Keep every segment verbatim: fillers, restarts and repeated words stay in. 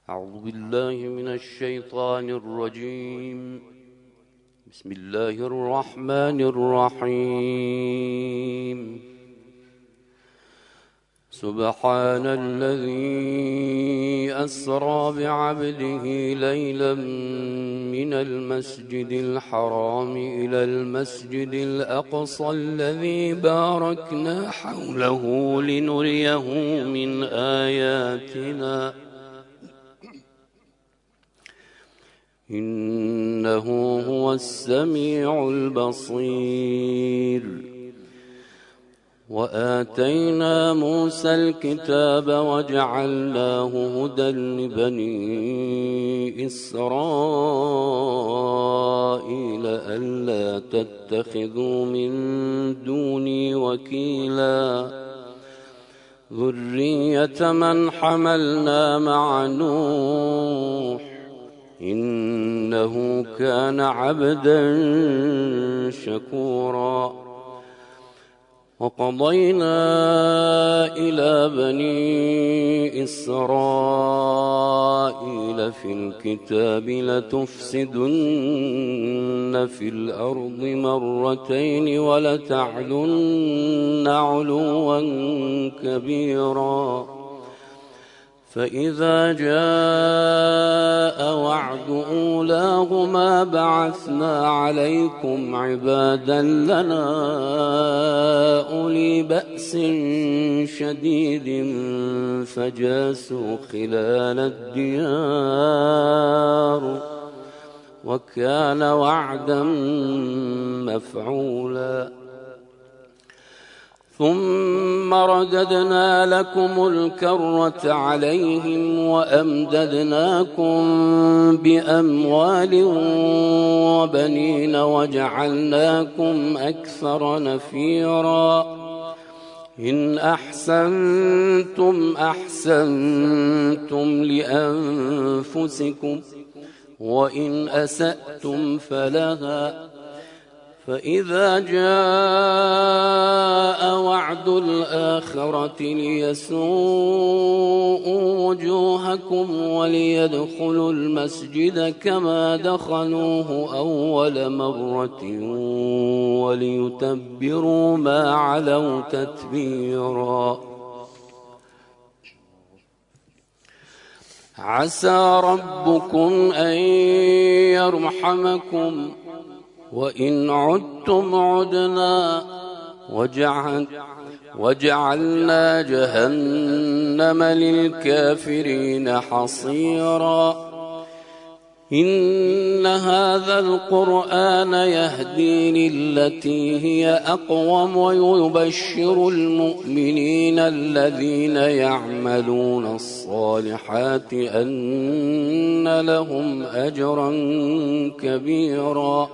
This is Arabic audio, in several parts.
أعوذ بالله من الشيطان الرجيم. بسم الله الرحمن الرحيم. سبحان الذي أسرى بعبده ليلا من المسجد الحرام إلى المسجد الأقصى الذي باركنا حوله لنريه من آياتنا إنه هو السميع البصير. وآتينا موسى الكتاب وجعلناه هدى لبني إسرائيل ألا تتخذوا من دوني وكيلا ذرية من حملنا مع نوح إنه كان عبدا شكورا. وقضينا إلى بني إسرائيل في الكتاب لتفسدن في الأرض مرتين ولتعلن علوا كبيرا. فإذا جاء وعد أولاهما بعثنا عليكم عبادا لنا أولي بأس شديد فجاسوا خلال الديار وكان وعدا مفعولا. ثم رددنا لكم الكرة عليهم وأمددناكم بأموال وبنين وجعلناكم أكثر نفيرا. إن أحسنتم أحسنتم لأنفسكم وإن أسأتم فلها. فإذا جاء وعد الآخرة ليسوءوا وجوهكم وليدخلوا المسجد كما دخلوه أول مرة وليتبروا ما علوا تتبيرا. عسى ربكم أن يرحمكم وإن عدتم عدنا وجعل وجعلنا جهنم للكافرين حصيرا. إن هذا القرآن يهدي للتي هي أقوم ويبشر المؤمنين الذين يعملون الصالحات أن لهم أجرا كبيرا.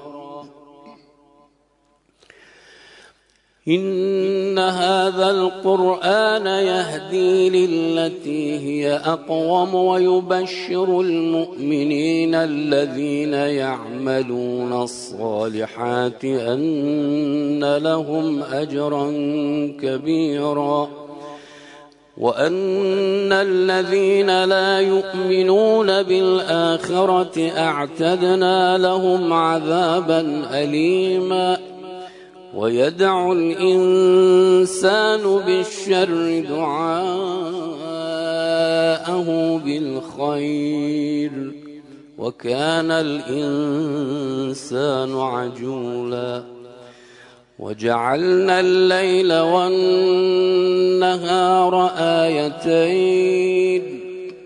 إن هذا القرآن يهدي للتي هي أقوم ويبشر المؤمنين الذين يعملون الصالحات أن لهم أجرا كبيرا. وأن الذين لا يؤمنون بالآخرة أعتدنا لهم عذابا أليما. ويدعو الإنسان بالشر دعاءه بالخير وكان الإنسان عجولا. وجعلنا الليل والنهار آيتين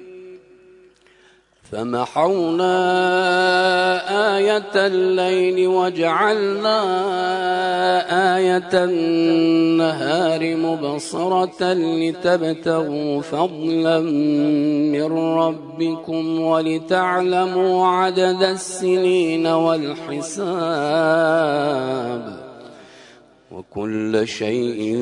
فمحونا آية الليل وجعلنا آية النهار مبصرة لتبتغوا فضلا من ربكم ولتعلموا عدد السنين والحساب وكل شيء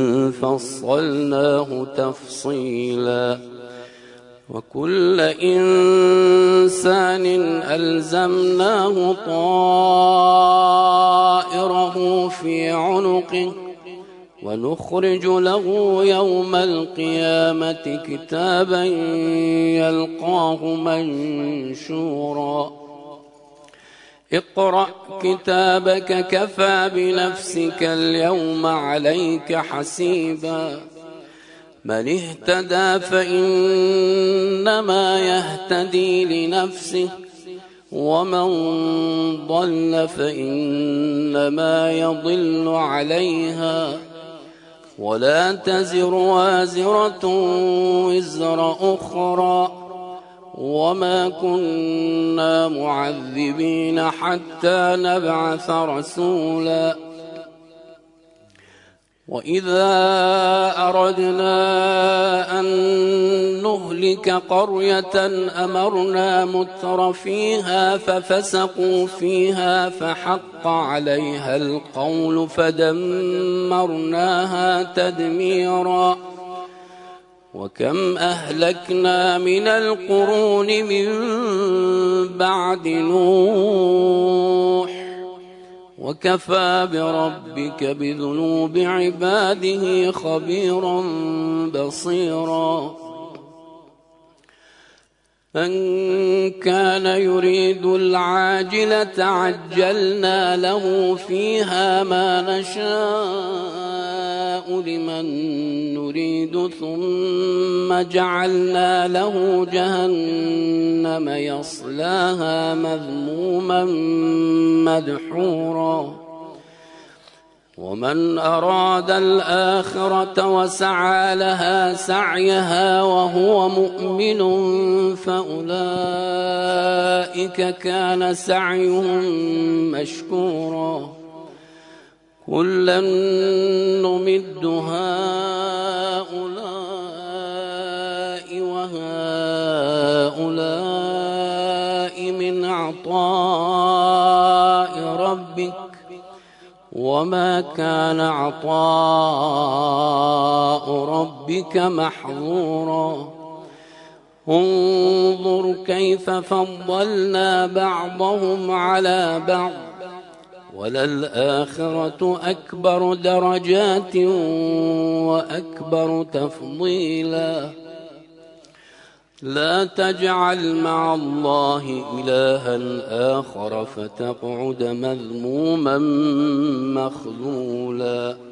فصلناه تفصيلا. وكل إنسان ألزمناه طائره في عنقه ونخرج له يوم القيامة كتابا يلقاه منشورا اقرأ كتابك كفى بنفسك اليوم عليك حسيبا من اهتدى فإنما يهتدي لنفسه ومن ضل فإنما يضل عليها ولا تزر وازرة وزر أخرى وما كنا معذبين حتى نبعث رسولا وإذا أردنا أن نهلك قرية أمرنا متر فيها ففسقوا فيها فحق عليها القول فدمرناها تدميرا وكم أهلكنا من القرون من بعد نوح وكفى بربك بذنوب عباده خبيرا بصيرا من كان يريد العاجلة عجلنا له فيها ما نشاء لمن نريد ثم جعلنا له جهنم يصلاها مذموما مدحورا ومن أراد الآخرة وسعى لها سعيها وهو مؤمن فأولئك كان سعيهم مشكورا كلا نمد هؤلاء وهؤلاء من عطاء ربك وما كان عطاء ربك محظورا انظر كيف فضلنا بعضهم على بعض وللآخرة أكبر درجات وأكبر تفضيلا لا تجعل مع الله إلها آخر فتقعد مذموما مخذولا